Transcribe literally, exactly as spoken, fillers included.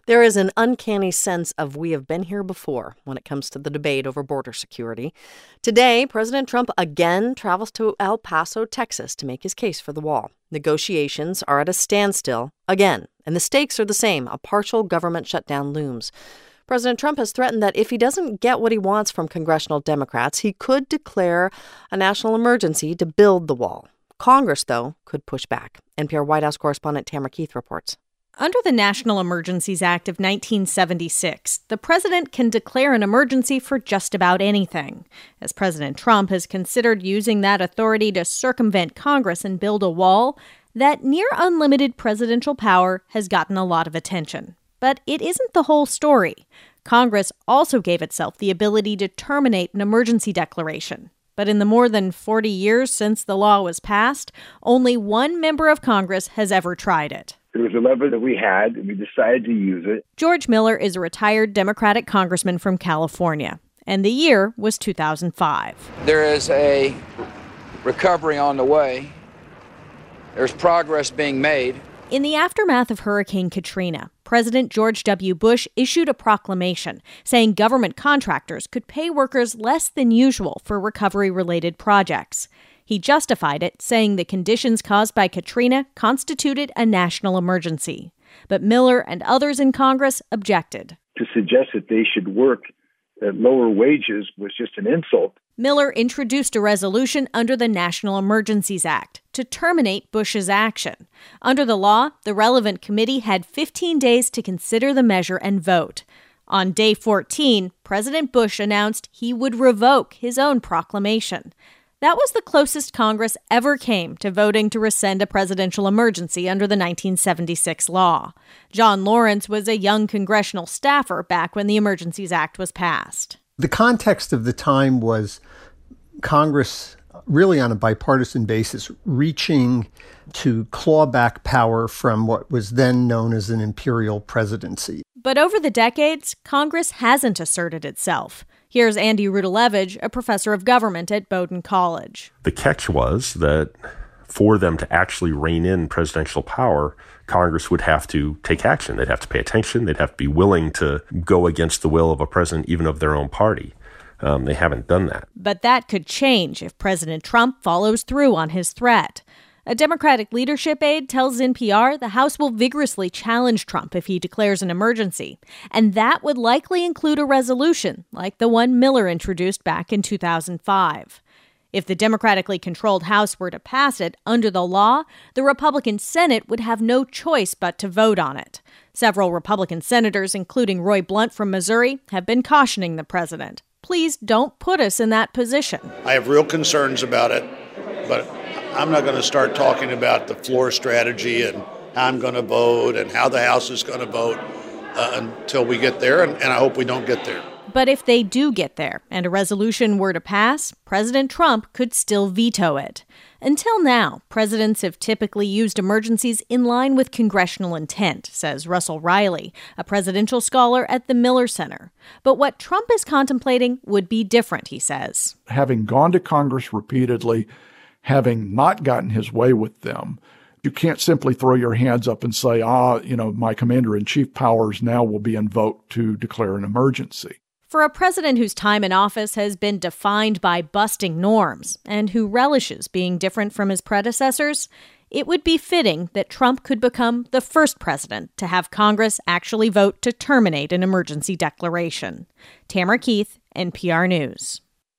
There is an uncanny sense of we have been here before when it comes to the debate over border security. Today, President Trump again travels to El Paso, Texas, to make his case for the wall. Negotiations are at a standstill again, and the stakes are the same. A partial government shutdown looms. President Trump has threatened that if he doesn't get what he wants from congressional Democrats, he could declare a national emergency to build the wall. Congress, though, could push back. N P R White House correspondent Tamara Keith reports. Under the National Emergencies Act of nineteen seventy-six, the president can declare an emergency for just about anything. As President Trump has considered using that authority to circumvent Congress and build a wall, that near-unlimited presidential power has gotten a lot of attention. But it isn't the whole story. Congress also gave itself the ability to terminate an emergency declaration. But in the more than forty years since the law was passed, only one member of Congress has ever tried it. It was a lever that we had, and we decided to use it. George Miller is a retired Democratic congressman from California, and the year was two thousand five. There is a recovery on the way. There's progress being made. In the aftermath of Hurricane Katrina, President George W. Bush issued a proclamation saying government contractors could pay workers less than usual for recovery-related projects. He justified it, saying the conditions caused by Katrina constituted a national emergency. But Miller and others in Congress objected. To suggest that they should work at lower wages was just an insult. Miller introduced a resolution under the National Emergencies Act to terminate Bush's action. Under the law, the relevant committee had fifteen days to consider the measure and vote. On day fourteen, President Bush announced he would revoke his own proclamation. That was the closest Congress ever came to voting to rescind a presidential emergency under the nineteen seventy-six law. John Lawrence was a young congressional staffer back when the Emergencies Act was passed. The context of the time was Congress, really on a bipartisan basis, reaching to claw back power from what was then known as an imperial presidency. But over the decades, Congress hasn't asserted itself. Here's Andy Rudalevich, a professor of government at Bowdoin College. The catch was that for them to actually rein in presidential power, Congress would have to take action. They'd have to pay attention. They'd have to be willing to go against the will of a president, even of their own party. Um, they haven't done that. But that could change if President Trump follows through on his threat. A Democratic leadership aide tells N P R the House will vigorously challenge Trump if he declares an emergency. And that would likely include a resolution like the one Miller introduced back in two thousand five. If the democratically controlled House were to pass it under the law, the Republican Senate would have no choice but to vote on it. Several Republican senators, including Roy Blunt from Missouri, have been cautioning the president. Please don't put us in that position. I have real concerns about it, but I'm not going to start talking about the floor strategy and how I'm going to vote and how the House is going to vote uh, until we get there, and, and I hope we don't get there. But if they do get there and a resolution were to pass, President Trump could still veto it. Until now, presidents have typically used emergencies in line with congressional intent, says Russell Riley, a presidential scholar at the Miller Center. But what Trump is contemplating would be different, he says. Having gone to Congress repeatedly, having not gotten his way with them, you can't simply throw your hands up and say, ah, you know, my commander-in-chief powers now will be invoked to declare an emergency. For a president whose time in office has been defined by busting norms and who relishes being different from his predecessors, it would be fitting that Trump could become the first president to have Congress actually vote to terminate an emergency declaration. Tamara Keith, N P R News.